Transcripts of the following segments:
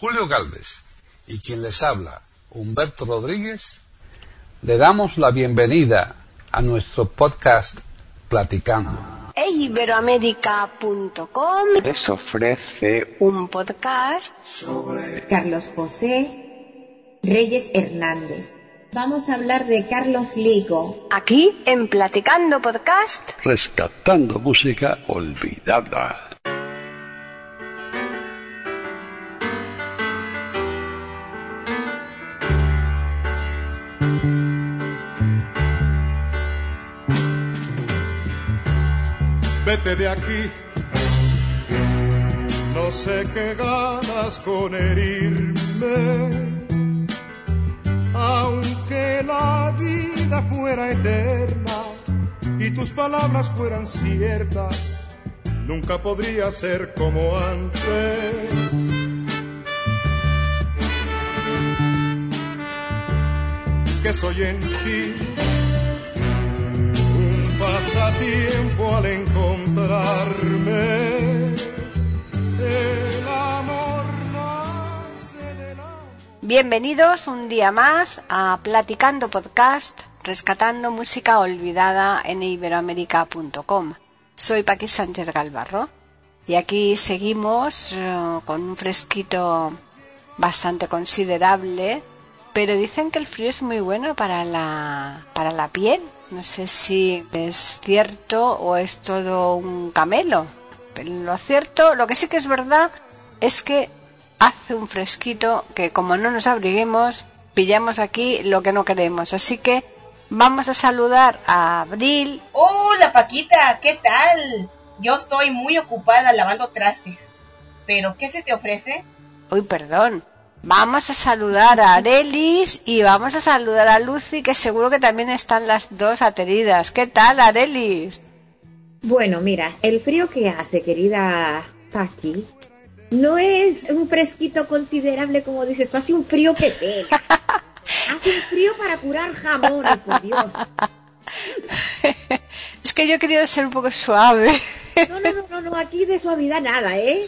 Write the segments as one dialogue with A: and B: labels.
A: Julio Gálvez y quien les habla, Humberto Rodríguez, le damos la bienvenida a nuestro podcast Platicando.
B: Iberoamerica.com
C: les ofrece
B: un podcast
D: sobre Carlos José Reyes Hernández. Vamos a hablar de Carlos Lico.
B: Aquí en Platicando Podcast,
C: rescatando música olvidada.
E: Vete de aquí, no sé qué ganas con herirme. Aunque la vida fuera eterna y tus palabras fueran ciertas, nunca podría ser como antes. Que soy en ti un pasatiempo al encontrarme. El amor nace del amor.
B: bienvenidos un día más a Platicando Podcast, rescatando música olvidada en Iberoamerica.com. Soy Paqui Sánchez Galvarro y aquí seguimos con un fresquito bastante considerable, pero dicen que el frío es muy bueno para la piel. No sé si es cierto o es todo un camelo. Pero lo que sí que es verdad es que hace un fresquito que, como no nos abriguemos, pillamos aquí lo que no queremos. Así que vamos a saludar a Abril.
F: Hola Paquita, ¿qué tal? Yo estoy muy ocupada lavando trastes. ¿Pero qué se te ofrece?
B: Uy, perdón. Vamos a saludar a Arelis y vamos a saludar a Lucy, que seguro que también están las dos ateridas. ¿Qué tal, Arelis?
D: Bueno, mira, el frío que hace, querida Paqui, no es un fresquito considerable como dices tú, hace un frío que pega. Hace un frío para curar jamones, por Dios.
B: Es que yo he querido ser un poco suave.
D: No, aquí de suavidad nada, ¿eh?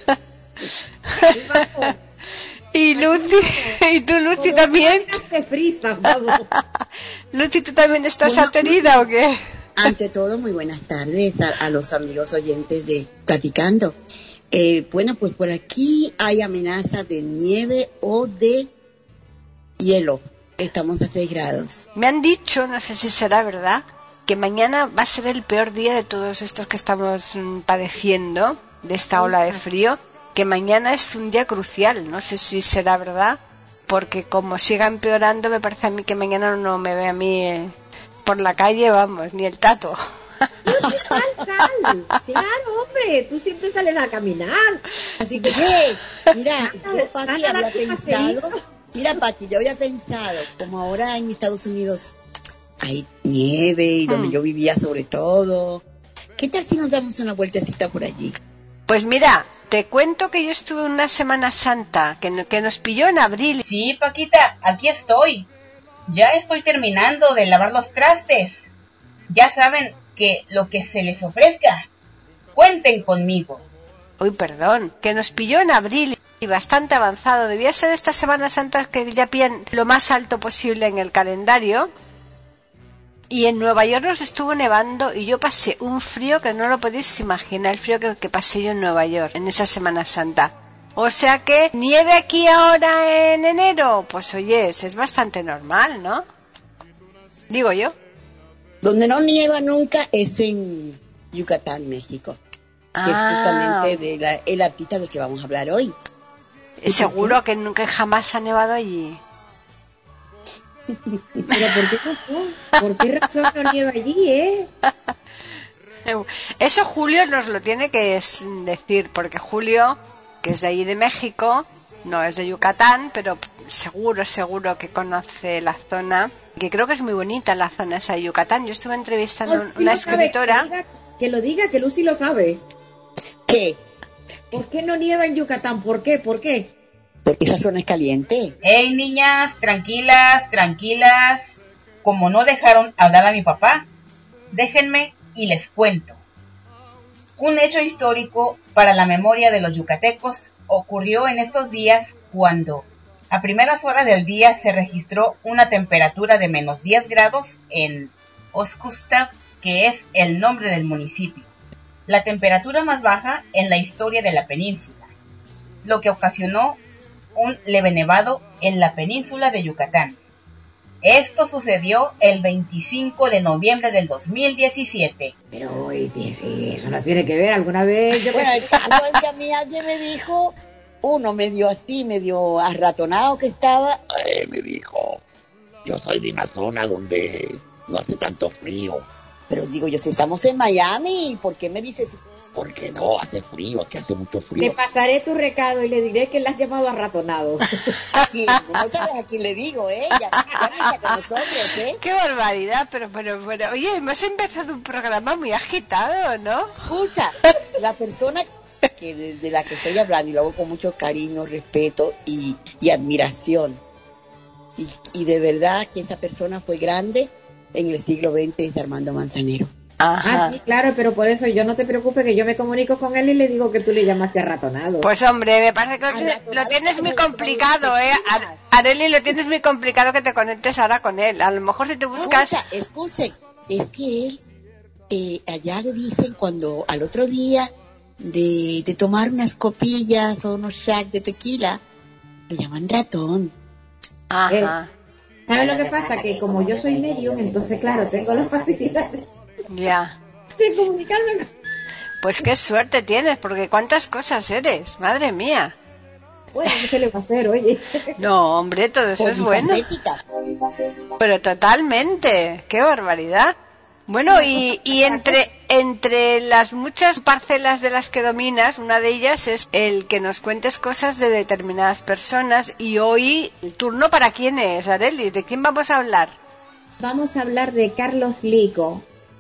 B: Y Lucy, y tú, Lucy,
D: como
B: también.
D: te frisas, vamos.
B: Lucy, ¿tú también estás aterida o qué?
G: Ante todo, muy buenas tardes a los amigos oyentes de Platicando. Bueno, pues por aquí hay amenaza de nieve o de hielo. Estamos a 6 grados.
B: Me han dicho, no sé si será verdad, que mañana va a ser el peor día de todos estos que estamos padeciendo, de esta ola de frío, que mañana es un día crucial. No sé si será verdad, porque como siga empeorando, me parece a mí que mañana no me ve a mí por la calle, vamos, ni el tato.
D: Sal. Claro, hombre, tú siempre sales a caminar. Así que,
G: mira, yo, Paqui, había pensado... Mira, Paqui, yo había pensado, como ahora en Estados Unidos hay nieve y donde yo vivía sobre todo, ¿qué tal si nos damos una vueltecita por allí?
B: Pues mira, te cuento que yo estuve una Semana Santa que nos pilló en abril.
F: Sí, Paquita, aquí estoy. Ya estoy terminando de lavar los trastes. Ya saben que lo que se les ofrezca, cuenten conmigo.
B: Uy, perdón, que nos pilló en abril y bastante avanzado. Debía ser de estas Semanas Santas que ya pillan lo más alto posible en el calendario. Y en Nueva York nos estuvo nevando y yo pasé un frío que no lo podéis imaginar, el frío que pasé yo en Nueva York en esa Semana Santa. O sea que nieve aquí ahora en enero, pues oye, es bastante normal, ¿no? Digo yo.
G: Donde no nieva nunca es en Yucatán, México, que es justamente el artista del que vamos a hablar hoy.
B: Seguro que nunca jamás ha nevado allí.
D: ¿Pero por qué razón? ¿Por qué razón no nieva allí,
B: Eso Julio nos lo tiene que decir, porque Julio, que es de allí de México, no es de Yucatán, pero seguro que conoce la zona, que creo que es muy bonita la zona esa de Yucatán. Yo estuve entrevistando a una escritora.
D: Que lo diga, que Lucy lo sabe.
G: ¿Qué?
D: ¿Por qué no nieva en Yucatán? ¿Por qué?
G: Porque esa zona es caliente.
F: Hey, niñas, tranquilas. Como no dejaron hablar a mi papá, déjenme y les cuento. Un hecho histórico para la memoria de los yucatecos ocurrió en estos días cuando a primeras horas del día se registró una temperatura de menos 10 grados en Oskusta, que es el nombre del municipio, la temperatura más baja en la historia de la península, lo que ocasionó un leve nevado en la península de Yucatán. Esto sucedió el 25 de noviembre del 2017.
D: Pero oye, sí, eso no tiene que ver alguna vez.
G: Bueno, el caso es que a mí alguien me dijo, uno medio así, medio arratonado que estaba.
H: Me dijo, yo soy de una zona donde no hace tanto frío.
G: Pero digo yo, si estamos en Miami, ¿por qué me dices?
H: Porque no, hace frío, que hace mucho
D: Le
H: frío.
D: pasaré tu recado y le diré que le has llamado arratonado.
G: Aquí, no sabes a quién le digo, ya no está con nosotros,
B: ¡Qué barbaridad! Pero, oye, hemos empezado un programa muy agitado, ¿no?
G: Escucha, la persona de la que estoy hablando, y lo hago con mucho cariño, respeto y admiración. Y de verdad que esa persona fue grande en el siglo XX, es Armando Manzanero.
B: Ajá.
D: Ah, sí, claro, pero por eso yo no te preocupes que yo me comunico con él y le digo que tú le llamaste arratonado.
B: Pues hombre, me parece que lo tienes muy complicado, Areli, lo tienes muy complicado que te conectes ahora con él. A lo mejor si te buscas...
G: Escuchen, es que él, allá le dicen cuando al otro día de tomar unas copillas o unos shots de tequila, le llaman ratón.
B: Ajá.
D: ¿Sabes lo que pasa? Que como yo soy medium, entonces claro, tengo la facilidad
B: Ya.
D: de comunicarme con...
B: Pues qué suerte tienes, porque cuántas cosas eres, madre mía.
D: Bueno, ¿qué se le va a hacer, oye?
B: No, hombre, todo eso es bueno. Pero totalmente, qué barbaridad. Bueno, y entre las muchas parcelas de las que dominas, una de ellas es el que nos cuentes cosas de determinadas personas. Y hoy, ¿el turno para quién es, Arely? ¿De quién vamos a hablar?
D: Vamos a hablar de Carlos Lico,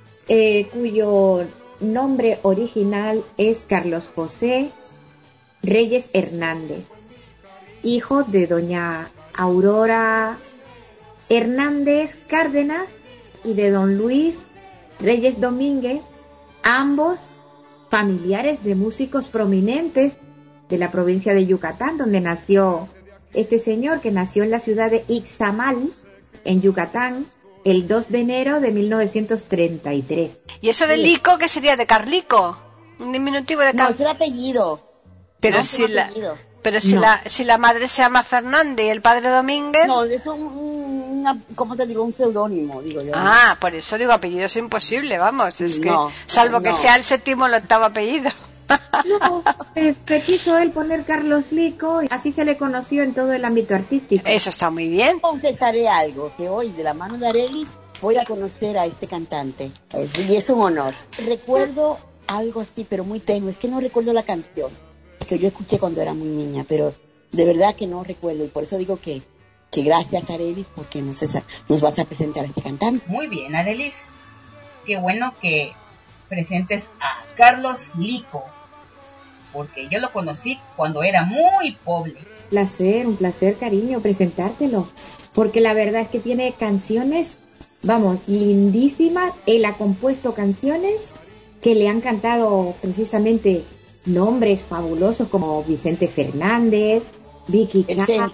D: cuyo nombre original es Carlos José Reyes Hernández, hijo de doña Aurora Hernández Cárdenas y de don Luis Reyes Domínguez, ambos familiares de músicos prominentes de la provincia de Yucatán, donde nació este señor, que nació en la ciudad de Ixtamal, en Yucatán, el 2 de enero de 1933.
B: ¿Y eso de Lico qué sería? ¿De Carlico? ¿Un diminutivo de Carlico?
G: No, es el apellido.
B: Pero
G: no,
B: si la...
G: apellido.
B: Pero si,
G: no.
B: si la madre se llama Fernández y el padre Domínguez...
G: No, es ¿cómo te digo? Un seudónimo, digo yo.
B: Ah, por eso digo, apellido es imposible, vamos. Es que, salvo que sea el séptimo o el octavo apellido.
D: No, se quiso él poner Carlos Lico y así se le conoció en todo el ámbito artístico.
B: Eso está muy bien.
G: Confesaré algo, que hoy de la mano de Arely voy a conocer a este cantante. Y es un honor. Recuerdo algo así, pero muy tenue. Es que no recuerdo la canción que yo escuché cuando era muy niña, pero de verdad que no recuerdo. Y por eso digo que gracias, Arely, porque nos vas a presentar a este cantante.
F: Muy bien, Arelis. Qué bueno que presentes a Carlos Lico, porque yo lo conocí cuando era muy pobre.
D: Un placer, cariño, presentártelo, porque la verdad es que tiene canciones, vamos, lindísimas. Él ha compuesto canciones que le han cantado precisamente nombres fabulosos como Vicente Fernández, Vicky Carr,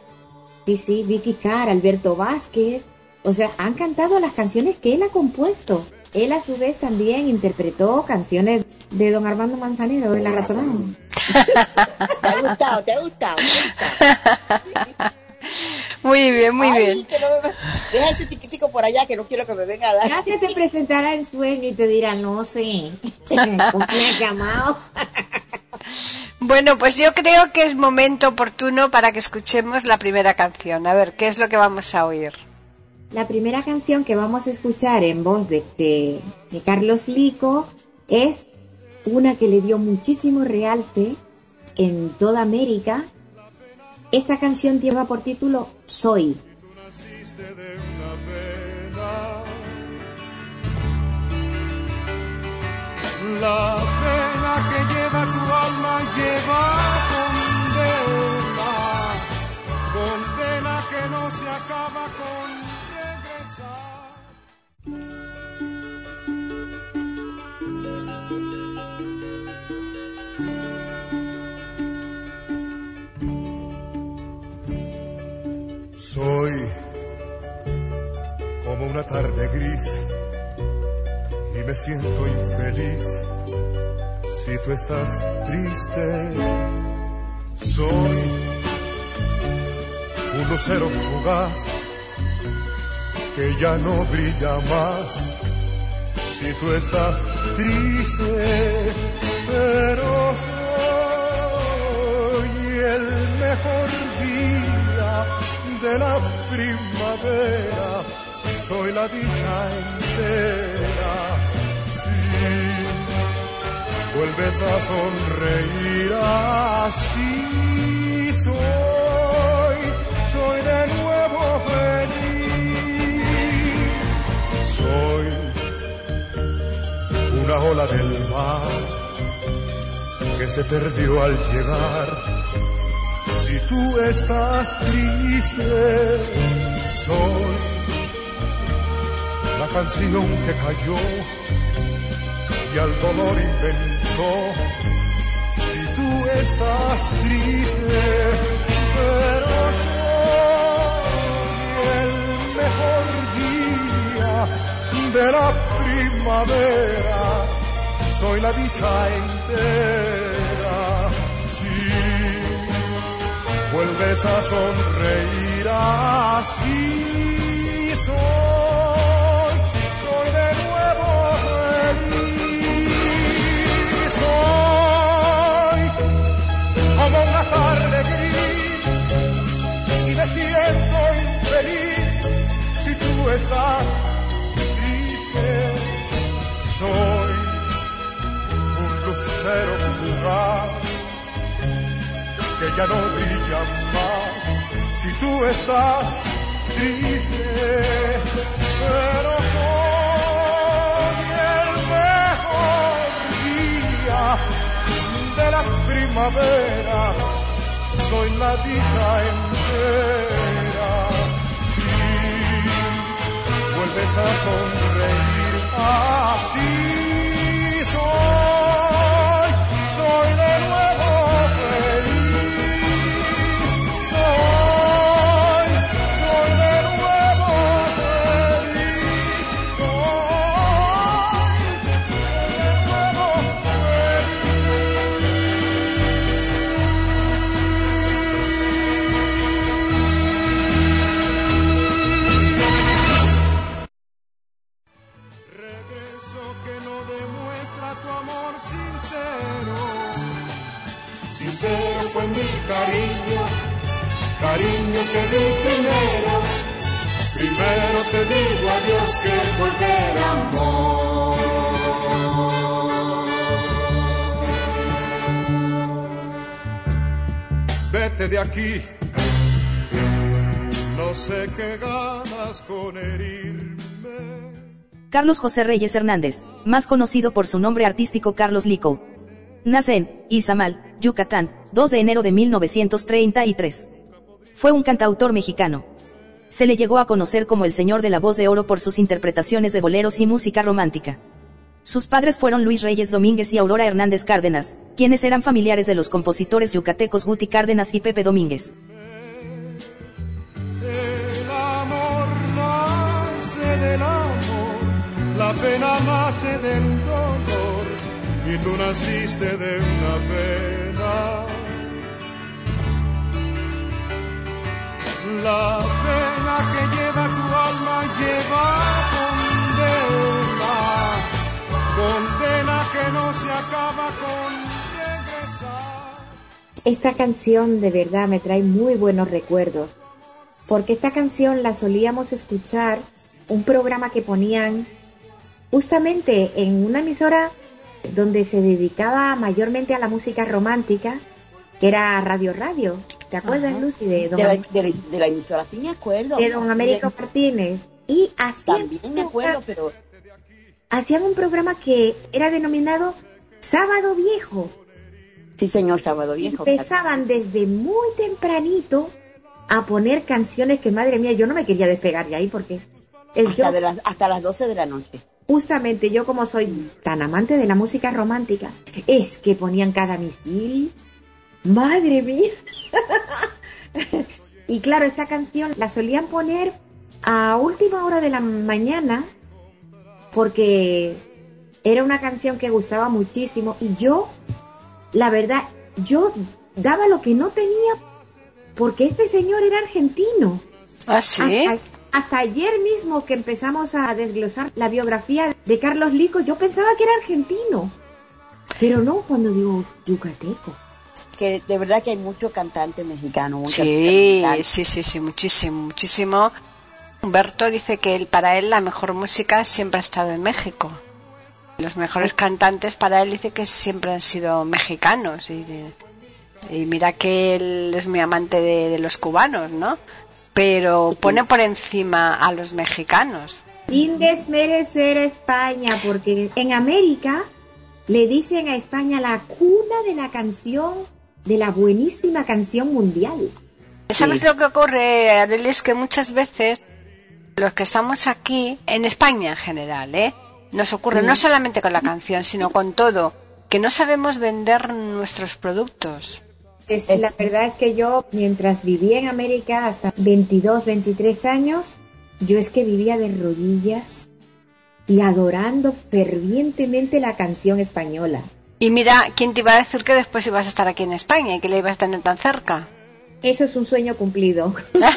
D: Vicky Carr, Alberto Vázquez. O sea, han cantado las canciones que él ha compuesto. Él a su vez también interpretó canciones de don Armando Manzanero, de la ratonada.
G: ¿Te ha gustado?
B: Muy bien, muy bien.
G: Que no deja ese chiquitico por allá, que no quiero que me venga a dar.
D: Ya se te presentará en sueño y te dirá, no sé, ¿cómo me has llamado?
B: Bueno, pues yo creo que es momento oportuno para que escuchemos la primera canción. A ver, ¿qué es lo que vamos a oír?
D: La primera canción que vamos a escuchar en voz de Carlos Lico es una que le dio muchísimo realce en toda América. Esta canción lleva por título Soy.
E: La pena que lleva tu alma lleva condena que no se acaba con regresar. Soy como una tarde gris y me siento infeliz si tú estás triste. Soy un lucero fugaz que ya no brilla más si tú estás triste, pero soy el mejor día de la primavera, soy la dicha entera. Si vuelves a sonreír así, soy de nuevo feliz. Soy una ola del mar que se perdió al llegar. Si tú estás triste, soy la canción que cayó y al dolor inventó. Si tú estás triste, pero soy el mejor día de la primavera, soy la dicha entera. Si vuelves a sonreír así, soy de nuevo feliz. Soy como una tarde gris y me siento infeliz si tú estás triste. Soy un lucero fugaz que ya no brilla más si tú estás triste, pero soy el mejor día de la primavera, soy la dicha entera. Si vuelves a sonreír así, soy de nuevo feliz. Soy de nuevo feliz. Soy de nuevo regreso que no demuestra tu amor sincero. Sincero fue mi cariño que di primero. Primero te digo adiós que es volver amor. Vete de aquí, no sé qué ganas con herirme.
I: Carlos José Reyes Hernández, más conocido por su nombre artístico Carlos Lico. Nace en Izamal, Yucatán, 2 de enero de 1933. Fue un cantautor mexicano. Se le llegó a conocer como el Señor de la Voz de Oro por sus interpretaciones de boleros y música romántica. Sus padres fueron Luis Reyes Domínguez y Aurora Hernández Cárdenas, quienes eran familiares de los compositores yucatecos Guti Cárdenas y Pepe Domínguez.
E: El amor nace del amor, la pena nace del dolor, y tú naciste de una pena. La pena que lleva tu alma lleva condena que no se acaba con regresar.
D: Esta canción de verdad me trae muy buenos recuerdos, porque esta canción la solíamos escuchar, un programa que ponían justamente en una emisora donde se dedicaba mayormente a la música romántica, que era Radio. ¿Te acuerdas, Lucy? De
G: la emisora, sí me acuerdo.
D: De don Américo Martínez. Y
G: también me acuerdo, pero
D: hacían un programa que era denominado Sábado Viejo.
G: Sí, señor, Sábado Viejo.
D: Empezaban desde muy tempranito a poner canciones que, madre mía, yo no me quería despegar de ahí porque
G: hasta las 12 de la noche.
D: Justamente yo, como soy tan amante de la música romántica, es que ponían Cada Misil, madre mía. Y claro, esta canción la solían poner a última hora de la mañana porque era una canción que gustaba muchísimo y yo, la verdad, yo daba lo que no tenía porque este señor era argentino.
B: ¿Ah, sí?
D: Hasta ayer mismo que empezamos a desglosar la biografía de Carlos Lico, yo pensaba que era argentino, pero no, cuando digo yucateco.
G: Que de verdad que hay mucho cantante mexicano.
B: Sí, muchísimo. Humberto dice que para él la mejor música siempre ha estado en México. Los mejores cantantes para él dice que siempre han sido mexicanos. Y mira que él es muy amante de los cubanos, ¿no? Pero pone por encima a los mexicanos.
D: Sin desmerecer a España, porque en América le dicen a España la cuna de la canción, de la buenísima canción mundial.
B: ¿Sabes lo que ocurre, Arelis? Que muchas veces los que estamos aquí, en España en general, nos ocurre no solamente con la canción, sino con todo, que no sabemos vender nuestros productos.
D: La verdad es que yo, mientras vivía en América hasta 22, 23 años, yo es que vivía de rodillas y adorando fervientemente la canción española.
B: Y mira, ¿quién te iba a decir que después ibas a estar aquí en España y que le ibas a tener tan cerca?
D: Eso es un sueño cumplido.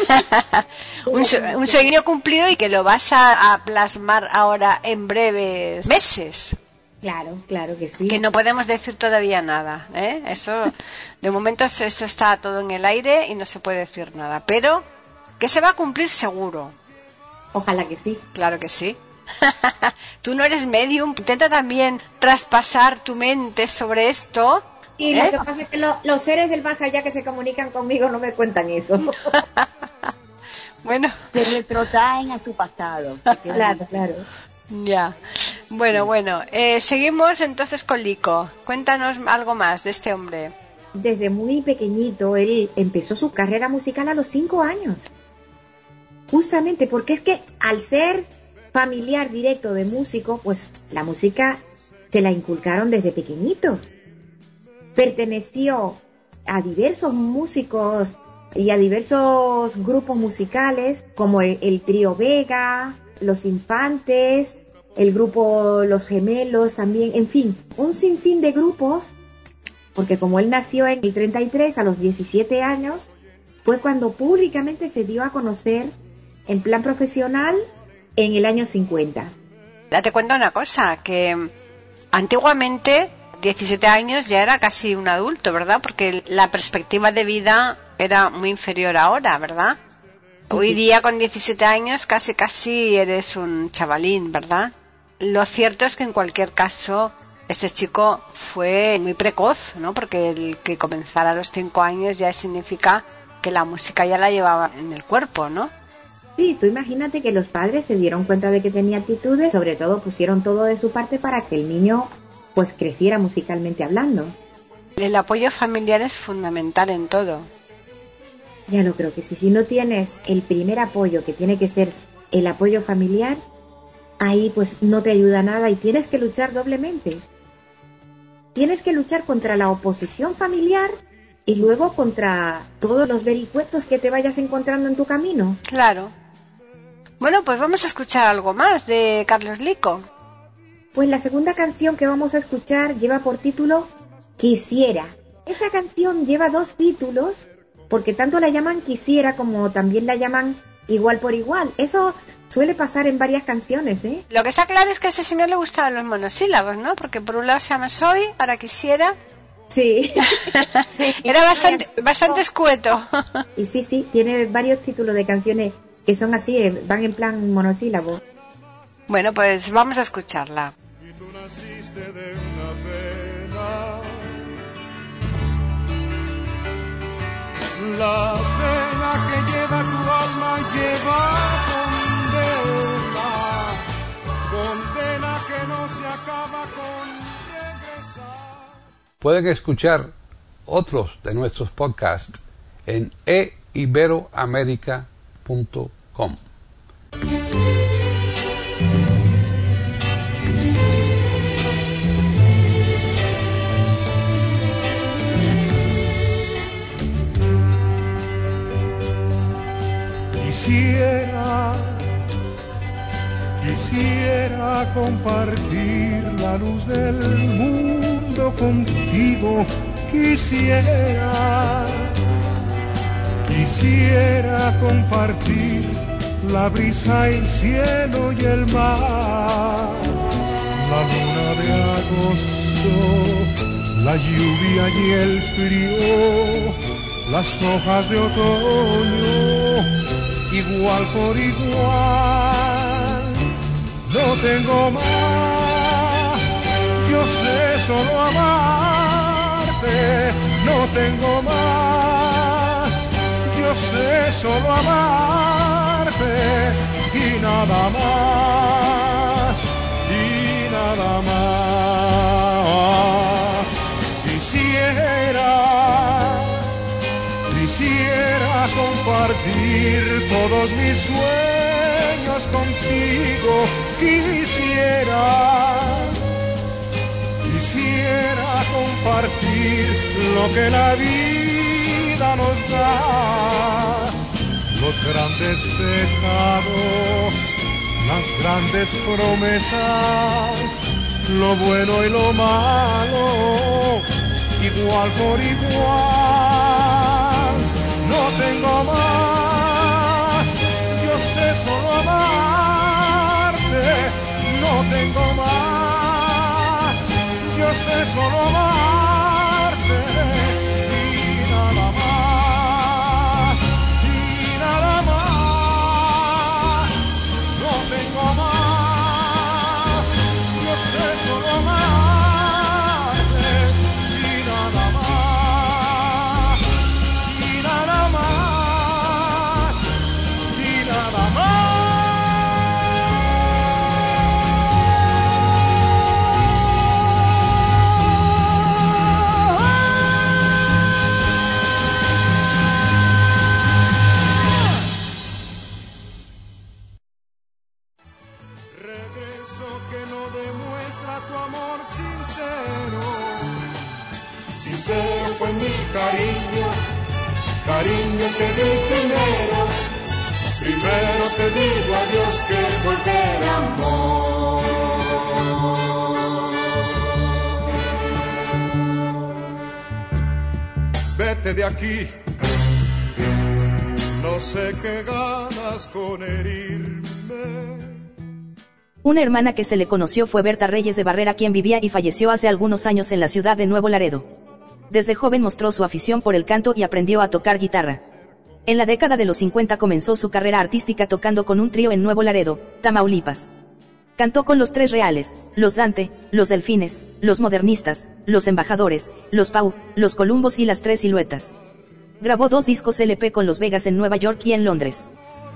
B: un sueño cumplido y que lo vas a plasmar ahora en breves meses.
D: Claro que sí.
B: Que no podemos decir todavía nada, Eso, de momento esto está todo en el aire y no se puede decir nada, pero que se va a cumplir seguro.
D: Ojalá que sí.
B: Claro que sí. Tú no eres medium, intenta también traspasar tu mente sobre esto.
D: Y lo que pasa es que los seres del más allá que se comunican conmigo no me cuentan eso.
B: Bueno.
G: Se retrotraen a su pasado.
D: Claro.
B: Ya. Bueno. Seguimos entonces con Lico. Cuéntanos algo más de este hombre.
D: Desde muy pequeñito él empezó su carrera musical a los 5 años. Justamente porque es que al ser familiar directo de músico, pues la música se la inculcaron desde pequeñito. Perteneció a diversos músicos y a diversos grupos musicales como el Trío Vega, Los Infantes, el grupo Los Gemelos también, en fin, un sinfín de grupos, porque como él nació en el 33, a los 17 años, fue cuando públicamente se dio a conocer en plan profesional en el año 50.
B: Te cuento una cosa, que antiguamente 17 años ya era casi un adulto, ¿verdad? Porque la perspectiva de vida era muy inferior ahora, ¿verdad? Hoy día con 17 años casi eres un chavalín, ¿verdad? Lo cierto es que en cualquier caso este chico fue muy precoz, ¿no? Porque el que comenzara a los 5 años ya significa que la música ya la llevaba en el cuerpo, ¿no?
D: Sí, tú imagínate que los padres se dieron cuenta de que tenía aptitudes, sobre todo pusieron todo de su parte para que el niño pues creciera musicalmente hablando.
B: El apoyo familiar es fundamental en todo.
D: Ya lo creo que sí. Si no tienes el primer apoyo, que tiene que ser el apoyo familiar, ahí pues no te ayuda nada y tienes que luchar doblemente. Tienes que luchar contra la oposición familiar y luego contra todos los vericuetos que te vayas encontrando en tu camino.
B: Claro. Bueno, pues vamos a escuchar algo más de Carlos Lico.
D: Pues la segunda canción que vamos a escuchar lleva por título Quisiera. Esta canción lleva 2 títulos, porque tanto la llaman Quisiera como también la llaman Igual por Igual. Eso suele pasar en varias canciones,
B: Lo que está claro es que a este señor le gustaban los monosílabos, ¿no? Porque por un lado se llama Soy, ahora Quisiera.
D: Sí.
B: Era bastante escueto.
D: Y sí, tiene varios títulos de canciones que son así, van en plan monosílabo.
B: Bueno, pues vamos a escucharla.
E: Y tú naciste de una pena, la pena que lleva tu alma lleva condena que no se acaba con regresar.
A: Pueden escuchar otros de nuestros podcasts en eiberoamerica.com.
E: Quisiera compartir la luz del mundo contigo. Quisiera compartir la brisa, el cielo y el mar, la luna de agosto, la lluvia y el frío, las hojas de otoño, igual por igual. No tengo más, yo sé solo amarte. No tengo más, yo sé solo amarte. Y nada más, y nada más. Quisiera compartir todos mis sueños contigo. Quisiera compartir lo que la vida nos da, los grandes pecados, las grandes promesas, lo bueno y lo malo, igual por igual. No tengo más, yo sé solo amarte. No tengo más, yo sé solo amarte. Y nada más, y nada más. No tengo más, yo sé solo amarte. Y nada más, y nada más, y nada más. Regreso que no demuestra tu amor sincero. Sincero fue mi cariño, cariño te di primero. Primero te digo adiós que volver amor. Vete de aquí, no sé qué ganas con herirme.
I: Una hermana que se le conoció fue Berta Reyes de Barrera, quien vivía y falleció hace algunos años en la ciudad de Nuevo Laredo. Desde joven mostró su afición por el canto y aprendió a tocar guitarra. En la década de los 50 comenzó su carrera artística tocando con un trío en Nuevo Laredo, Tamaulipas. Cantó con los Tres Reales, los Dante, los Delfines, los Modernistas, los Embajadores, los Pau, los Columbos y las Tres Siluetas. Grabó 2 discos LP con los Vegas en Nueva York y en Londres.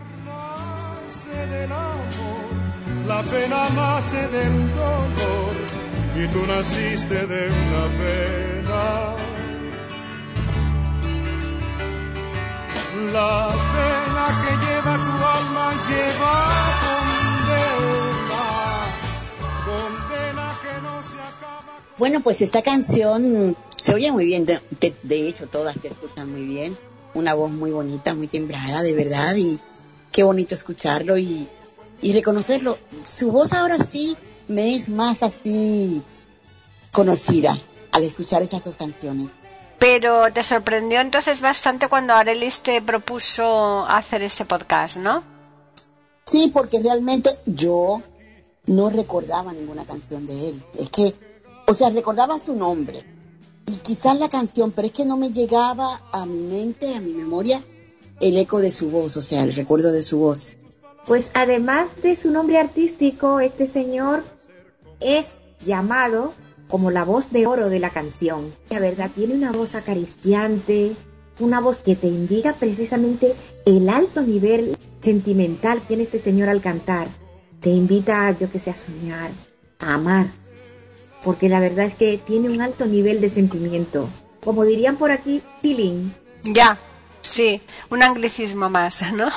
E: La pena nace del dolor y tú naciste de una pena. La pena que lleva tu alma lleva condena que no se acaba.
G: Bueno, pues esta canción se oye muy bien, de hecho todas se escuchan muy bien, una voz muy bonita, muy timbrada, de verdad, y qué bonito escucharlo y reconocerlo. Su voz ahora sí me es más así conocida al escuchar estas 2 canciones.
B: Pero te sorprendió entonces bastante cuando Arelis te propuso hacer este podcast, ¿no?
G: Sí, porque realmente yo no recordaba ninguna canción de él. Es que, o sea, recordaba su nombre y quizás la canción, pero es que no me llegaba a mi mente, a mi memoria, el eco de su voz, o sea, el recuerdo de su voz.
D: Pues además de su nombre artístico, este señor es llamado como la voz de oro de la canción. La verdad, tiene una voz acariciante, una voz que te indica precisamente el alto nivel sentimental que tiene este señor al cantar. Te invita, yo que sé, a soñar, a amar, porque la verdad es que tiene un alto nivel de sentimiento. Como dirían por aquí, feeling.
B: Ya. Sí, un anglicismo más, ¿no?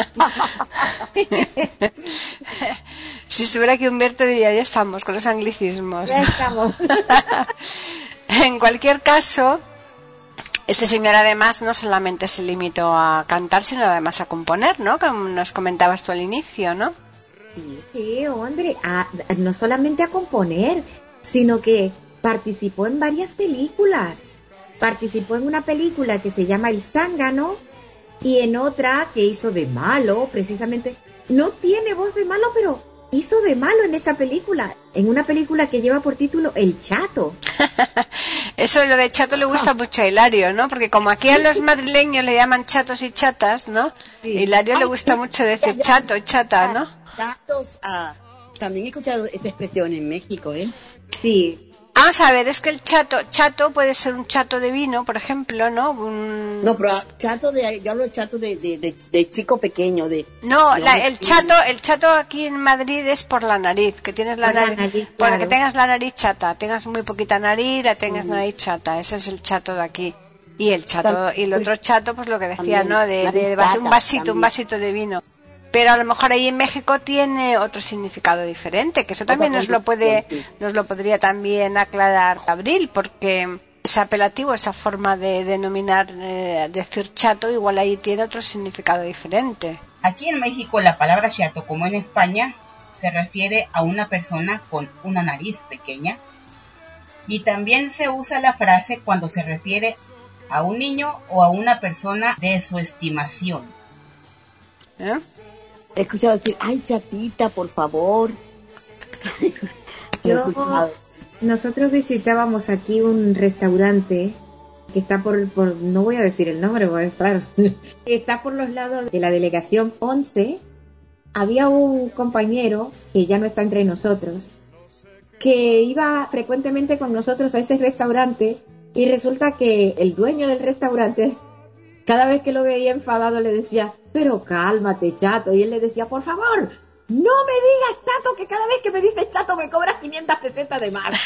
B: Si estuviera aquí Humberto diría, ya estamos con los anglicismos.
D: Ya estamos.
B: En cualquier caso, Este señor además no solamente se limitó a cantar, sino además a componer, ¿no? Como nos comentabas tú al inicio, ¿no?
D: Sí, hombre, no solamente a componer, sino que participó en varias películas. Participó en una película que se llama El Zángano y en otra que hizo de malo, precisamente. No tiene voz de malo, pero hizo de malo en esta película, en una película que lleva por título El Chato.
B: Eso, lo de chato le gusta mucho a Hilario, ¿no? Porque como aquí a los madrileños le llaman chatos y chatas, ¿no? Sí. A Hilario le gusta mucho decir chato y chata, ¿no?
G: Chatos, también he escuchado esa expresión en México, ¿eh?
B: Sí. Vamos a ver, es que el chato puede ser un chato de vino, por ejemplo, ¿no?
G: No, pero yo hablo de chato de chico pequeño,
B: el chato aquí en Madrid es por la nariz, que tienes la nariz, claro. Porque tengas la nariz chata, tengas muy poquita nariz, la tengas nariz chata, ese es el chato de aquí. Y el chato, y el otro chato, pues lo que decía, también, ¿no? De un vasito de vino. Pero a lo mejor ahí en México tiene otro significado diferente, que eso también nos lo podría también aclarar Abril, porque ese apelativo, esa forma de denominar, decir chato, igual ahí tiene otro significado diferente.
F: Aquí en México la palabra chato, como en España, se refiere a una persona con una nariz pequeña, y también se usa la frase cuando se refiere a un niño o a una persona de su estimación.
G: He escuchado decir, ay, chatita, por favor.
D: Nosotros visitábamos aquí un restaurante que está por no voy a decir el nombre, porque claro, está por los lados de la delegación 11. Había un compañero que ya no está entre nosotros, que iba frecuentemente con nosotros a ese restaurante, y resulta que el dueño del restaurante, cada vez que lo veía enfadado, le decía, pero cálmate, chato. Y él le decía, por favor, no me digas chato, que cada vez que me dices chato me cobras 500 pesetas de más.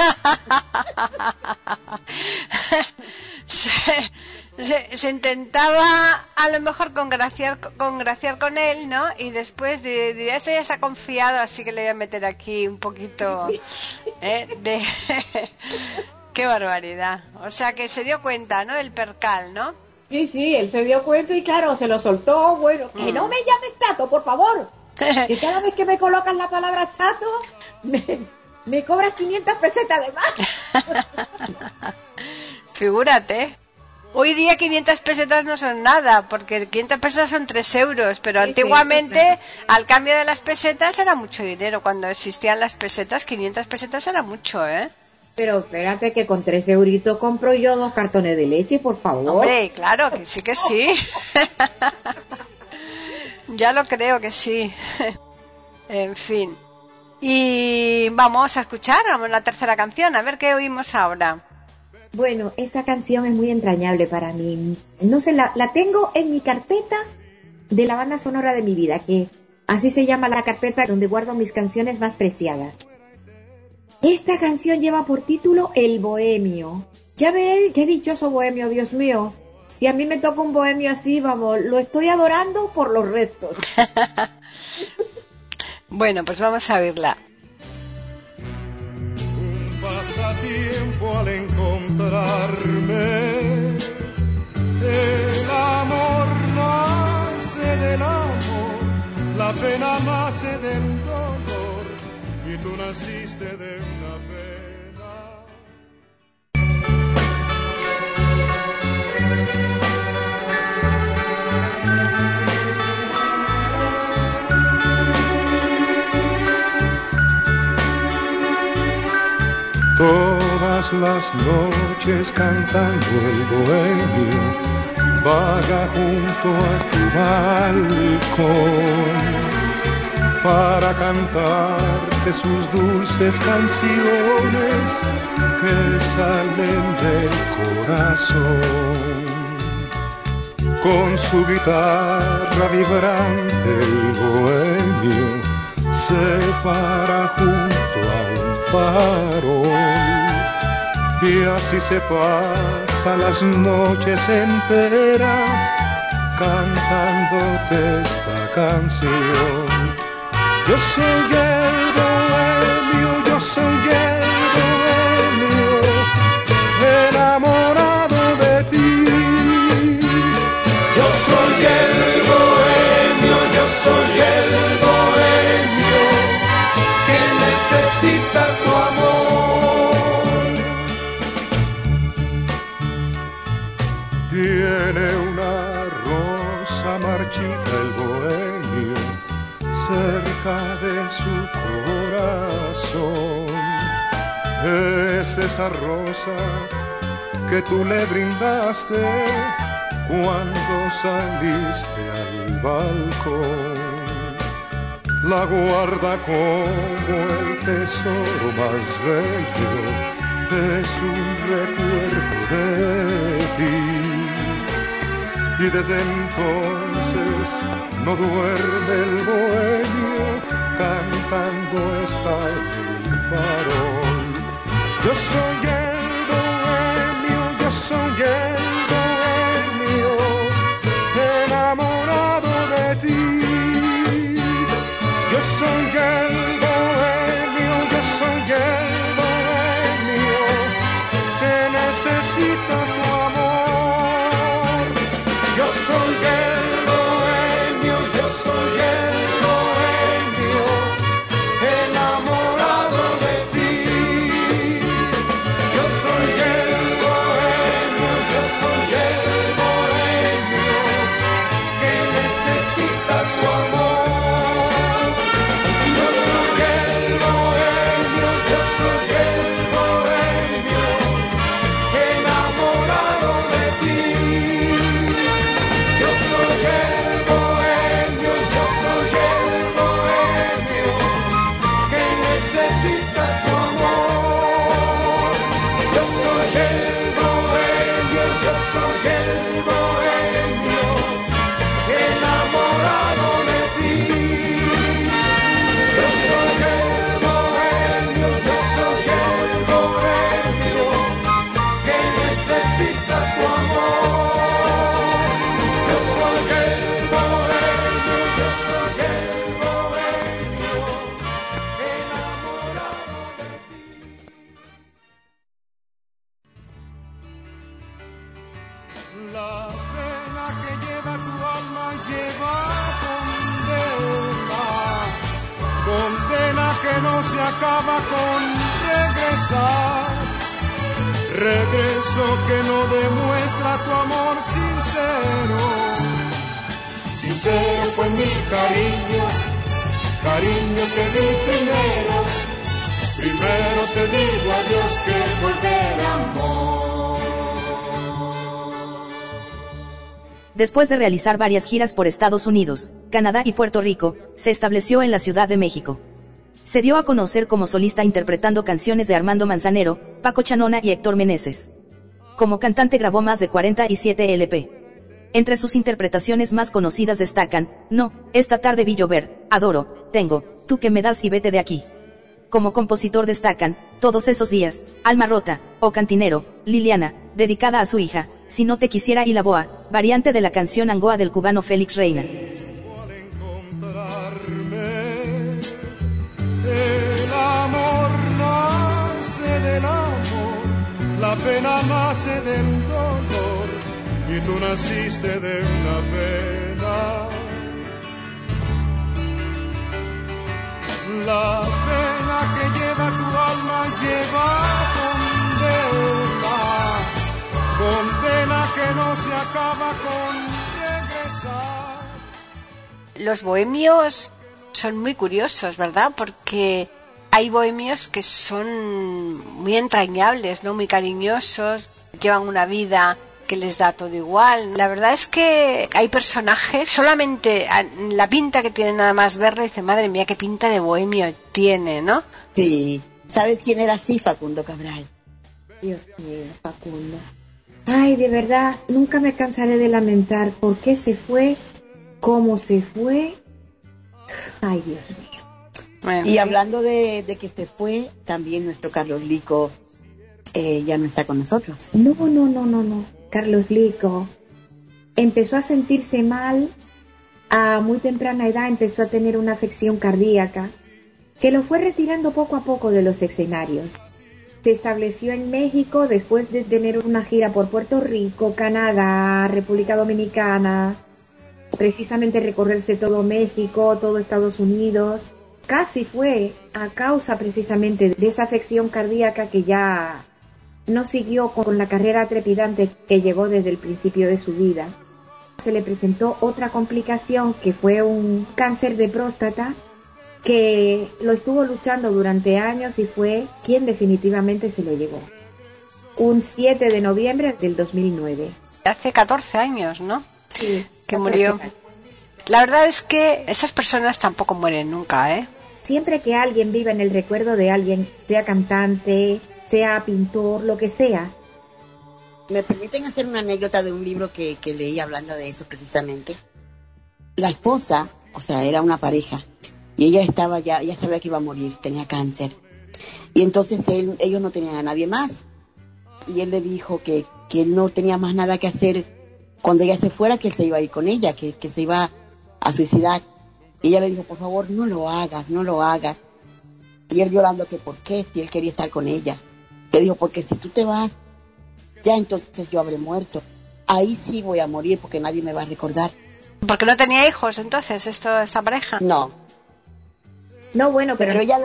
B: se intentaba a lo mejor congraciar con él, ¿no? Y después de esto ya está confiado, así que le voy a meter aquí un poquito de... Qué barbaridad. O sea que se dio cuenta, ¿no? El percal, ¿no?
D: Sí, él se dio cuenta y claro, se lo soltó. Bueno, que no me llames chato, por favor. Que cada vez que me colocas la palabra chato, me cobras 500 pesetas de más.
B: Figúrate. Hoy día 500 pesetas no son nada, porque 500 pesetas son 3 euros, pero sí, antiguamente, sí, al cambio de las pesetas era mucho dinero. Cuando existían las pesetas, 500 pesetas era mucho, ¿eh?
D: Pero espérate que con 3 euritos compro yo 2 cartones de leche, por favor.
B: Hombre, claro, que sí que sí. Ya lo creo que sí. En fin. Y vamos a escuchar la tercera canción, a ver qué oímos ahora.
D: Bueno, esta canción es muy entrañable para mí. No sé, la tengo en mi carpeta de la banda sonora de mi vida, que así se llama la carpeta donde guardo mis canciones más preciadas. Esta canción lleva por título El Bohemio. Ya veré qué dichoso bohemio, Dios mío. Si a mí me toca un bohemio así, vamos, lo estoy adorando por los restos.
B: Bueno, pues vamos a oírla.
E: Un pasatiempo al encontrarme. El amor nace del amor, la pena nace del dolor. Y tú naciste de una pena. Todas las noches cantando el bohemio vaga junto a tu balcón para cantarte sus dulces canciones que salen del corazón. Con su guitarra vibrante el bohemio se para junto a un farol y así se pasa las noches enteras cantándote esta canción. Yo soy el bohemio, yo soy el bohemio, enamorado de ti. necesita el bohemio cerca de su corazón. Es esa rosa que tú le brindaste cuando saliste al balcón. La guarda como el tesoro más bello, es un recuerdo de ti. Y desde entonces no duerme el bohemio, cantando está en el farol. Yo soy el bohemio, yo soy el bohemio, enamorado de ti. Yo soy el bohemio, yo soy el bohemio, que necesita tu amor. Yo soy el bohemio, yo soy el bohemio, enamorado de ti. Yo soy el bohemio, yo soy el bohemio, que necesita tu amor. La pena que lleva tu alma lleva condena que no se acaba con regresar, regreso que no demuestra tu amor sincero. Sincero fue mi cariño, cariño te di primero te digo adiós que volver amor.
I: Después de realizar varias giras por Estados Unidos, Canadá y Puerto Rico, se estableció en la Ciudad de México. Se dio a conocer como solista interpretando canciones de Armando Manzanero, Paco Chanona y Héctor Meneses. Como cantante grabó más de 47 LP. Entre sus interpretaciones más conocidas destacan, No, esta tarde vi llover, Adoro, Tengo, Tú que me das y vete de aquí. Como compositor destacan, Todos esos días, Alma rota, O Cantinero, Liliana, dedicada a su hija, Si no te quisiera y La boa, variante de la canción Angoa del cubano Félix Reina.
E: El amor nace del amor, la pena nace del dolor, y tú naciste de una pena. La pena que lleva tu alma lleva condena que no se acaba con regresar.
B: Los bohemios son muy curiosos, ¿verdad? Porque hay bohemios que son muy entrañables, ¿no? Muy cariñosos, llevan una vida que les da todo igual. La verdad es que hay personajes, solamente la pinta que tiene nada más verla, dice, madre mía, qué pinta de bohemio tiene, ¿no?
G: Sí. ¿Sabes quién era así? Facundo Cabral.
D: Dios mío, Facundo. Ay, de verdad, nunca me cansaré de lamentar por qué se fue, cómo se fue. Ay, Dios mío.
B: Bueno,
G: y
B: sí.
G: Hablando de que se fue, también nuestro Carlos Lico ya no está con nosotros.
D: No. Carlos Lico empezó a sentirse mal a muy temprana edad, empezó a tener una afección cardíaca que lo fue retirando poco a poco de los escenarios. Se estableció en México después de tener una gira por Puerto Rico, Canadá, República Dominicana, precisamente recorrerse todo México, todo Estados Unidos. Casi fue a causa precisamente de esa afección cardíaca que ya no siguió con la carrera trepidante que llevó desde el principio de su vida. se le presentó otra complicación que fue un cáncer de próstata que lo estuvo luchando durante años y fue quien definitivamente se lo llevó. Un 7 de noviembre del 2009.
B: Hace 14 años, ¿no?
D: Sí,
B: que murió. La verdad es que esas personas tampoco mueren nunca, ¿eh?
D: Siempre que alguien viva en el recuerdo de alguien, sea cantante, sea pintor, lo que sea.
G: ¿Me permiten hacer una anécdota de un libro que leí hablando de eso precisamente? La esposa, o sea, era una pareja, y ella sabía que iba a morir, tenía cáncer. Y entonces ellos no tenían a nadie más. Y él le dijo que él no tenía más nada que hacer cuando ella se fuera, que él se iba a ir con ella, que se iba a suicidar. Y ella le dijo, por favor, no lo hagas. Y él llorando que por qué, si él quería estar con ella. Le dijo, porque si tú te vas, ya entonces yo habré muerto. Ahí sí voy a morir porque nadie me va a recordar.
B: ¿Porque no tenía hijos entonces esta pareja?
G: No,
D: bueno,
G: pero ella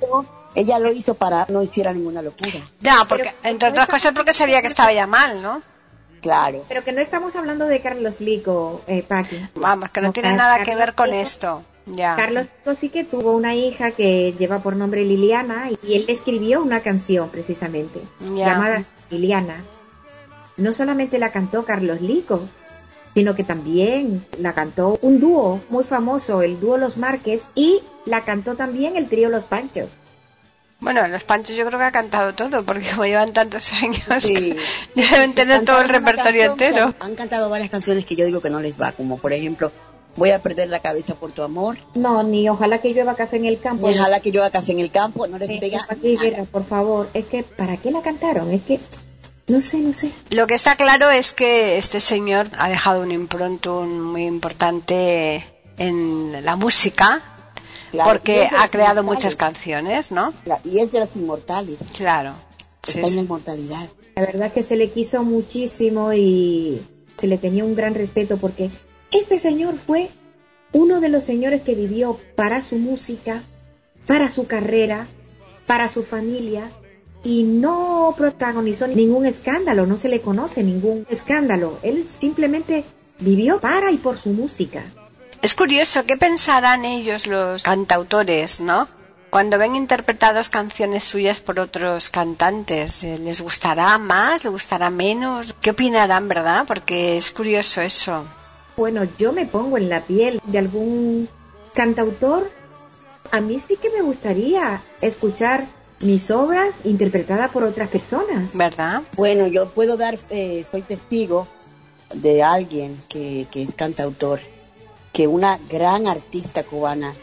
G: lo hizo para no hiciera ninguna locura.
B: Ya, porque entre otras cosas porque sabía que estaba ya mal, ¿no?
G: Claro.
D: Pero que no estamos hablando de Carlos Lico, Paqui.
B: Vamos, que no tiene nada que ver con esto. Ya.
D: Carlos Lico sí que tuvo una hija que lleva por nombre Liliana y él escribió una canción precisamente llamada Liliana. No solamente la cantó Carlos Lico, sino que también la cantó un dúo muy famoso, el dúo Los Márquez, y la cantó también el trío Los Panchos.
B: Bueno, Los Panchos yo creo que ha cantado todo, porque como llevan tantos años,
G: sí,
B: ya deben tener todo el repertorio entero.
G: Han cantado varias canciones que yo digo que no les va, como por ejemplo, Voy a perder la cabeza por tu amor.
D: No, ni Ojalá que llueva café en el campo.
G: Ni Ojalá que llueva café en el campo, no les pega
D: nada. Por favor, es que ¿para qué la cantaron? Es que no sé.
B: Lo que está claro es que este señor ha dejado un impronto muy importante en la música, claro, porque ha creado muchas canciones, ¿no?
G: Claro, y es de los inmortales.
B: Claro.
G: Está en la inmortalidad.
D: La verdad que se le quiso muchísimo y se le tenía un gran respeto porque este señor fue uno de los señores que vivió para su música, para su carrera, para su familia, y no protagonizó ningún escándalo, no se le conoce ningún escándalo. Él simplemente vivió para y por su música.
B: Es curioso, ¿qué pensarán ellos los cantautores, no? Cuando ven interpretadas canciones suyas por otros cantantes, ¿les gustará más, les gustará menos? ¿Qué opinarán, verdad? Porque es curioso eso.
D: Bueno, yo me pongo en la piel de algún cantautor. A mí sí que me gustaría escuchar mis obras interpretadas por otras personas.
B: ¿Verdad?
G: Bueno, yo puedo soy testigo de alguien que es cantautor, que una gran artista cubana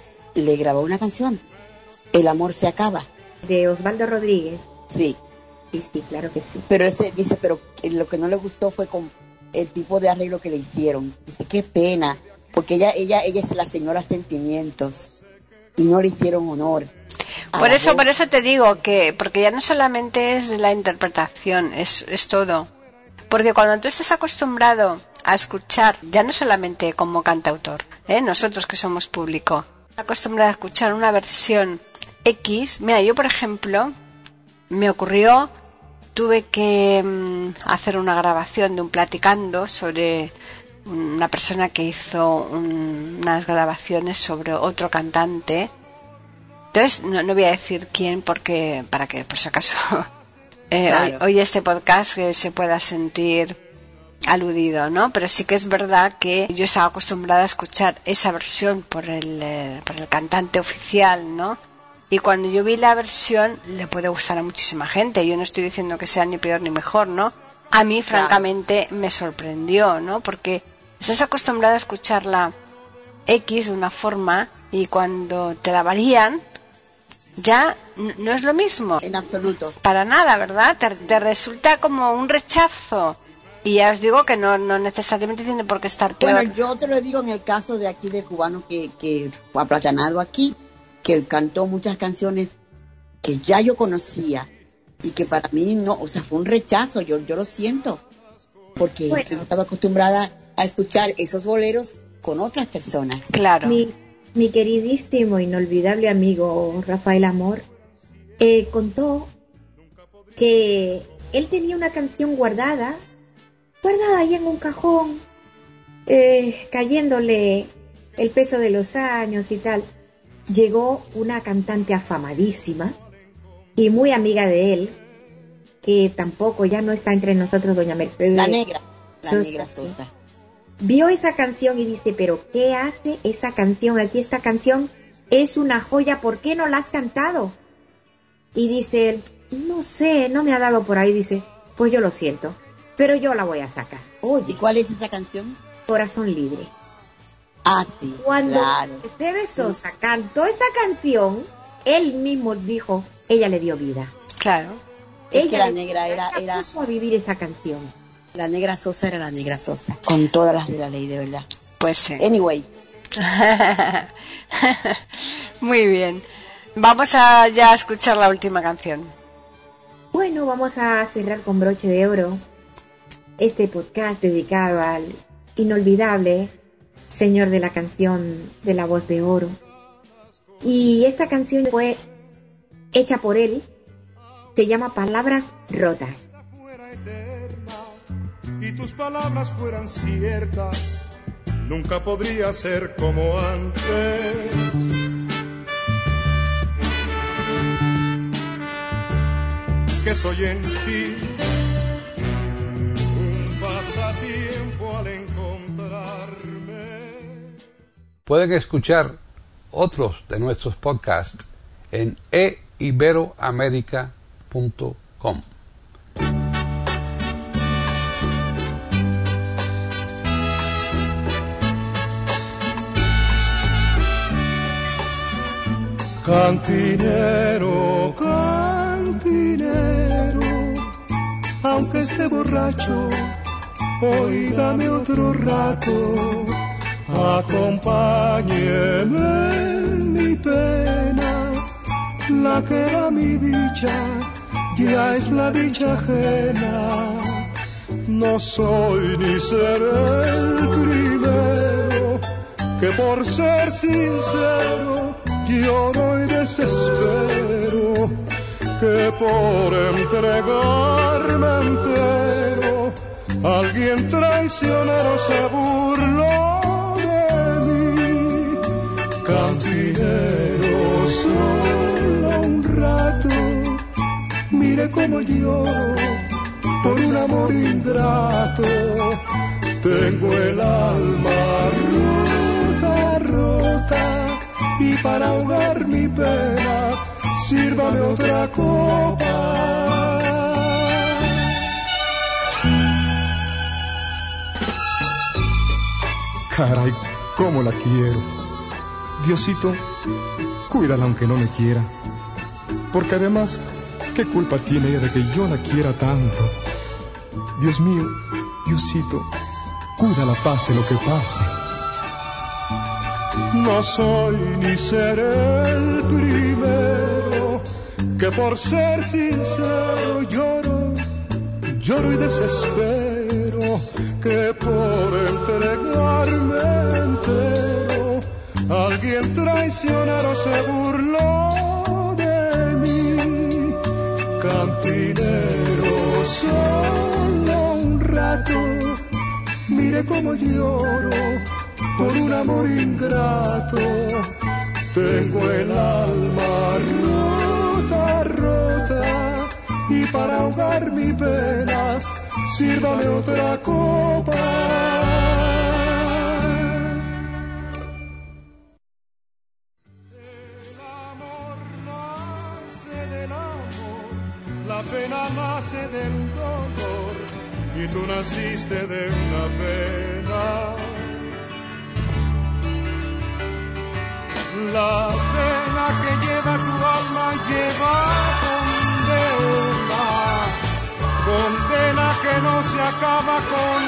G: le grabó una canción, El amor se acaba.
D: De Osvaldo Rodríguez.
G: Sí.
D: Sí, claro que sí.
G: Pero pero lo que no le gustó fue con el tipo de arreglo que le hicieron. Dice, qué pena, porque ella es la señora Sentimientos y no le hicieron honor.
B: Por eso te digo que, porque ya no solamente es la interpretación, es todo. Porque cuando tú estás acostumbrado a escuchar, ya no solamente como cantautor, nosotros que somos público, acostumbrado a escuchar una versión X, mira, yo por ejemplo, me ocurrió, tuve que hacer una grabación de un platicando sobre una persona que hizo unas grabaciones sobre otro cantante. Entonces, no voy a decir quién, porque para que, por si acaso, claro, hoy este podcast se pueda sentir aludido, ¿no? Pero sí que es verdad que yo estaba acostumbrada a escuchar esa versión por el cantante oficial, ¿no? Y cuando yo vi la versión, le puede gustar a muchísima gente. Yo no estoy diciendo que sea ni peor ni mejor, ¿no? A mí, francamente, me sorprendió, ¿no? Porque estás acostumbrada a escucharla X de una forma y cuando te la varían, ya no es lo mismo.
G: En absoluto.
B: Para nada, ¿verdad? Te resulta como un rechazo. Y ya os digo que no necesariamente tiene por qué estar peor.
G: Bueno, yo te lo digo en el caso de aquí del cubano que fue aplatanado aquí, que él cantó muchas canciones que ya yo conocía y que para mí no, o sea, fue un rechazo, yo lo siento, porque yo estaba acostumbrada a escuchar esos boleros con otras personas.
B: Claro.
D: Mi queridísimo, inolvidable amigo Rafael Amor contó que él tenía una canción guardada ahí en un cajón cayéndole el peso de los años y tal, llegó una cantante afamadísima y muy amiga de él, que tampoco ya no está entre nosotros, doña Mercedes.
G: La negra Sosa.
D: Vio esa canción y dice, pero ¿qué hace esa canción aquí? Esta canción es una joya, ¿por qué no la has cantado? Y dice él, no sé, no me ha dado por ahí. Dice, pues yo lo siento, pero yo la voy a sacar.
G: Oye, ¿cuál es esa canción?
D: Corazón Libre.
G: Ah, sí,
D: Cuando
G: claro.
D: Mercedes Sosa cantó esa canción, él mismo dijo, ella le dio vida.
B: Claro.
G: Es que la negra era
D: puso a vivir esa canción.
G: La negra Sosa era la negra Sosa, con todas las de la ley, de verdad.
B: Pues sí.
G: Anyway.
B: Muy bien. Vamos a ya escuchar la última canción.
D: Bueno, vamos a cerrar con broche de oro este podcast dedicado al inolvidable señor de la canción de la voz de oro. Y esta canción fue hecha por él. Se llama Palabras Rotas.
E: Y tus palabras fueran ciertas, nunca podría ser como antes. Que soy en ti un pasatiempo al encontrarme.
A: Pueden escuchar otros de nuestros podcasts en eiberoamerica.com.
E: Cantinero, cantinero, aunque esté borracho, oígame otro rato, acompáñeme en mi pena, la que era mi dicha, ya es la dicha ajena. No soy ni seré el primero, que por ser sincero lloro y desespero, que por entregarme entero alguien traicionero se burló de mí. Cantinero, solo un rato, mire cómo lloro por un amor ingrato. Tengo el alma rota, rota, y para ahogar mi pena, sírvame otra copa.
J: Caray, cómo la quiero. Diosito, cuídala aunque no me quiera. Porque además, ¿qué culpa tiene ella de que yo la quiera tanto? Dios mío, Diosito, cuídala pase lo que pase.
E: No soy ni seré el primero, que por ser sincero lloro, lloro y desespero, que por entregarme entero alguien traicionero se burló de mí. Cantinero, solo un rato, mire cómo lloro por un amor ingrato. Tengo el alma rota, rota, y para ahogar mi pena, sírvame otra copa. El amor nace del amor, la pena nace del dolor, y tú naciste de una pena. La pena que lleva tu alma lleva condena que no se acaba con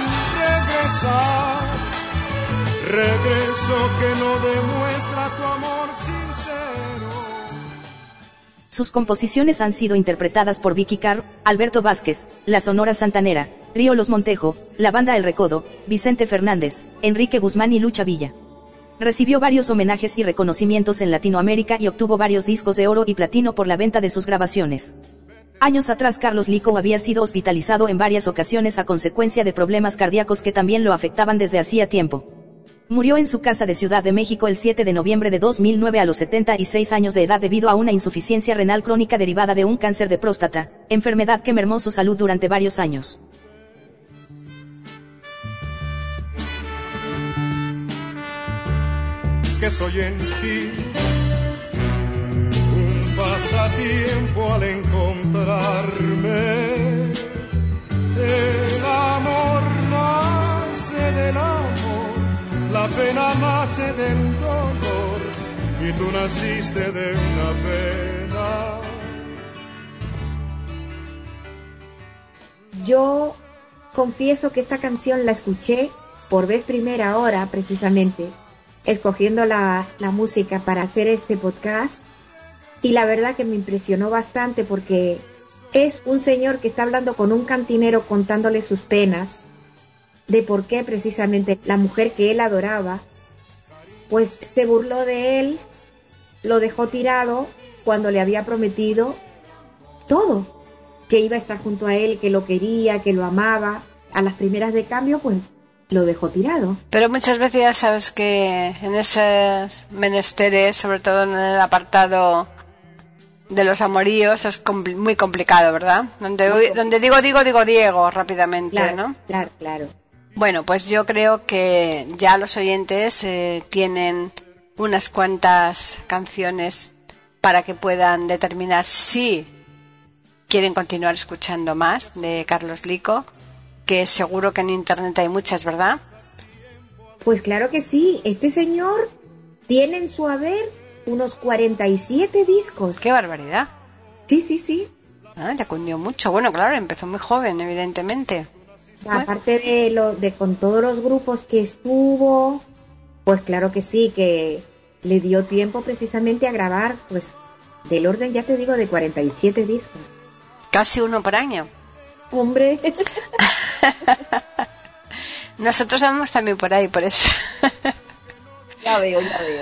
E: regreso que no demuestra tu amor sincero.
I: Sus composiciones han sido interpretadas por Vicky Carr, Alberto Vázquez, La Sonora Santanera, Trío Los Montejo, la Banda El Recodo, Vicente Fernández, Enrique Guzmán y Lucha Villa. Recibió varios homenajes y reconocimientos en Latinoamérica y obtuvo varios discos de oro y platino por la venta de sus grabaciones. Años atrás Carlos Lico había sido hospitalizado en varias ocasiones a consecuencia de problemas cardíacos que también lo afectaban desde hacía tiempo. Murió en su casa de Ciudad de México el 7 de noviembre de 2009 a los 76 años de edad debido a una insuficiencia renal crónica derivada de un cáncer de próstata, enfermedad que mermó su salud durante varios años.
E: Que soy en ti un pasatiempo al encontrarme. El amor nace del amor, la pena nace del dolor, y tú naciste de una pena.
D: Yo confieso que esta canción la escuché por vez primera ahora, precisamente, escogiendo la música para hacer este podcast, y la verdad que me impresionó bastante porque es un señor que está hablando con un cantinero contándole sus penas, de por qué precisamente la mujer que él adoraba, pues se burló de él, lo dejó tirado cuando le había prometido todo, que iba a estar junto a él, que lo quería, que lo amaba. A las primeras de cambio, pues lo dejó tirado.
B: Pero muchas veces ya sabes que en esos menesteres, sobre todo en el apartado de los amoríos, es muy complicado, ¿verdad? Donde digo Diego rápidamente,
D: claro,
B: ¿no?
D: Claro.
B: Bueno, pues yo creo que ya los oyentes tienen unas cuantas canciones para que puedan determinar si quieren continuar escuchando más de Carlos Lico, que seguro que en internet hay muchas, ¿verdad?
D: Pues claro que sí, este señor tiene en su haber unos 47 discos.
B: ¡Qué barbaridad!
D: Sí.
B: Le cundió mucho. Bueno, claro, empezó muy joven, evidentemente.
D: Aparte de con todos los grupos que estuvo, pues claro que sí, que le dio tiempo precisamente a grabar, pues del orden, ya te digo, de 47 discos.
B: Casi uno por año.
D: Hombre.
B: Nosotros vamos también por ahí, por eso.
G: Ya veo.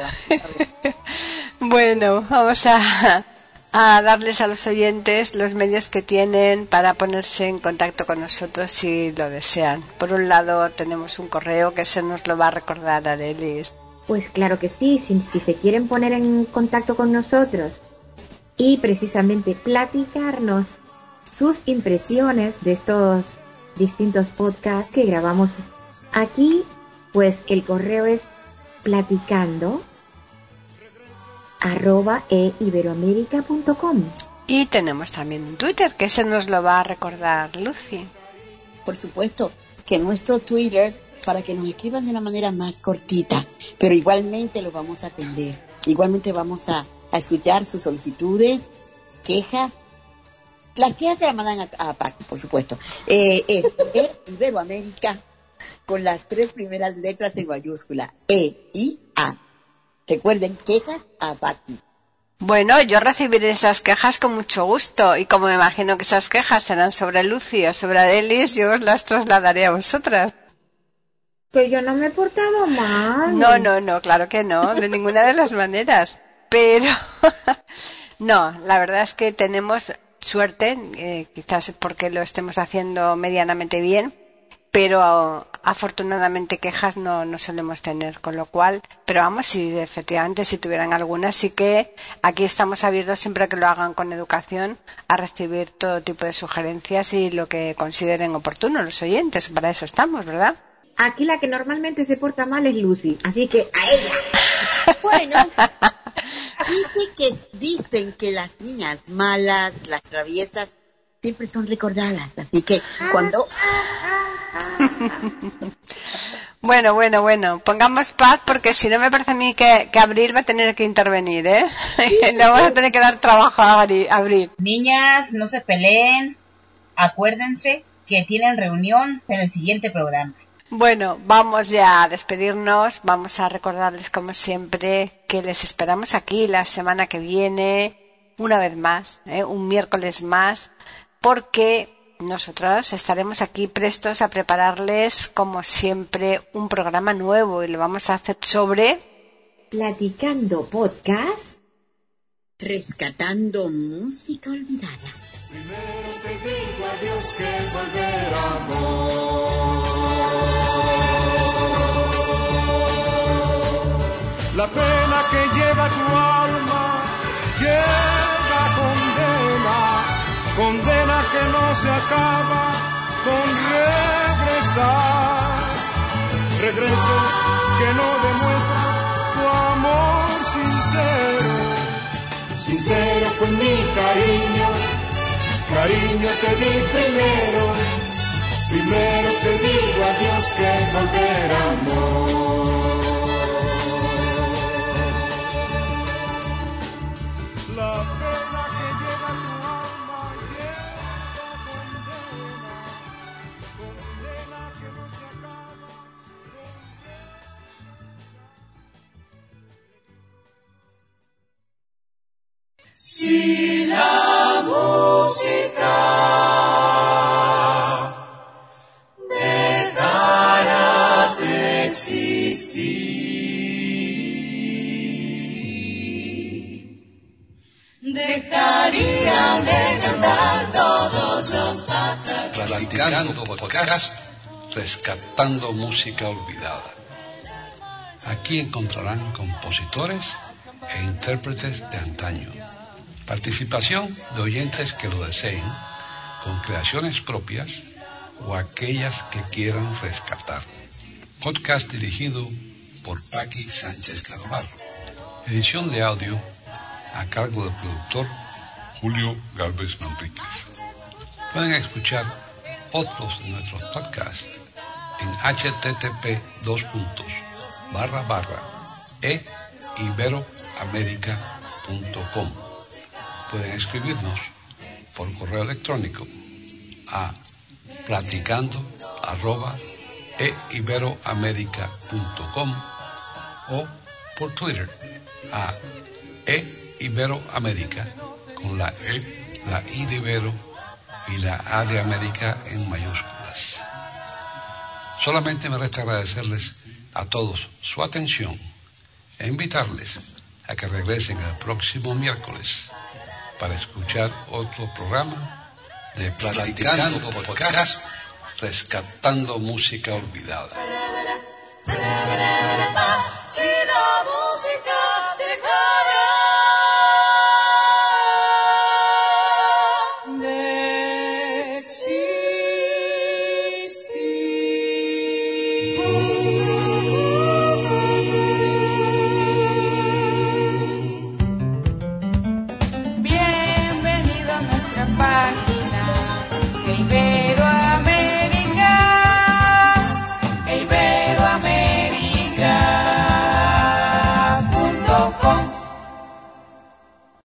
B: Bueno, vamos a darles a los oyentes los medios que tienen para ponerse en contacto con nosotros si lo desean. Por un lado tenemos un correo que se nos lo va a recordar Arelis.
D: Pues claro que sí, si se quieren poner en contacto con nosotros y precisamente platicarnos sus impresiones de estos distintos podcasts que grabamos aquí, pues el correo es platicando@iberoamerica.com.
B: Y tenemos también un Twitter que se nos lo va a recordar Lucy.
G: Por supuesto que nuestro Twitter, para que nos escriban de una manera más cortita, pero igualmente lo vamos a atender. Igualmente vamos a escuchar sus solicitudes, quejas. Las quejas se las mandan a Paco, por supuesto. Es Iberoamérica con las 3 primeras letras en mayúscula, E-I-A. Recuerden, quejas a Paqui.
B: Bueno, yo recibiré esas quejas con mucho gusto, y como me imagino que esas quejas serán sobre Lucy o sobre Adelis, yo os las trasladaré a vosotras.
D: Que yo no me he portado mal.
B: No, claro que no, de ninguna de las maneras. Pero no, la verdad es que tenemos suerte, quizás porque lo estemos haciendo medianamente bien, pero afortunadamente quejas no solemos tener, con lo cual, pero vamos, si efectivamente si tuvieran alguna, sí que aquí estamos abiertos, siempre que lo hagan con educación, a recibir todo tipo de sugerencias y lo que consideren oportuno los oyentes. Para eso estamos, ¿verdad?
D: Aquí la que normalmente se porta mal es Lucy, así que a ella.
G: Bueno, dicen que las niñas malas, las traviesas, siempre son recordadas, así que cuando...
B: Bueno, pongamos paz, porque si no me parece a mí que Abril va a tener que intervenir, ¿eh? Le vamos a tener que dar trabajo a Abril.
F: Niñas, no se peleen, acuérdense que tienen reunión en el siguiente programa.
B: Bueno, vamos ya a despedirnos, vamos a recordarles como siempre que les esperamos aquí la semana que viene, una vez más, un miércoles más, porque nosotros estaremos aquí prestos a prepararles como siempre un programa nuevo y lo vamos a hacer sobre
D: Platicando Podcast
G: Rescatando música olvidada.
E: Primero te digo adiós que volveremos. La pena que lleva tu alma llega condena, condena que no se acaba con regresar. Regreso que no demuestra tu amor sincero, sincero con mi cariño, cariño te di primero, primero te digo adiós que volveremos. La pena que lleva tu alma lleva condena, condena que no se acaba.
K: Si la música dejara de existir, dejarían de cantar todos los pájaros.
A: Platicando podcast, rescatando música olvidada. Aquí encontrarán compositores e intérpretes de antaño. Participación de oyentes que lo deseen, con creaciones propias o aquellas que quieran rescatar. Podcast dirigido por Paqui Sánchez Galvarro. Edición de audio a cargo del productor Julio Galvez Manríquez. Pueden escuchar otros de nuestros podcasts en http://eiberoamerica.com. Pueden escribirnos por correo electrónico a platicando@eiberoamerica.com o por Twitter a eiberoamerica con la E, la I de Ibero y la A de América en mayúsculas. Solamente me resta agradecerles a todos su atención e invitarles a que regresen el próximo miércoles para escuchar otro programa de Platicando Podcast, rescatando música olvidada.
K: Si la música dejara de existir. Bienvenido a nuestra página.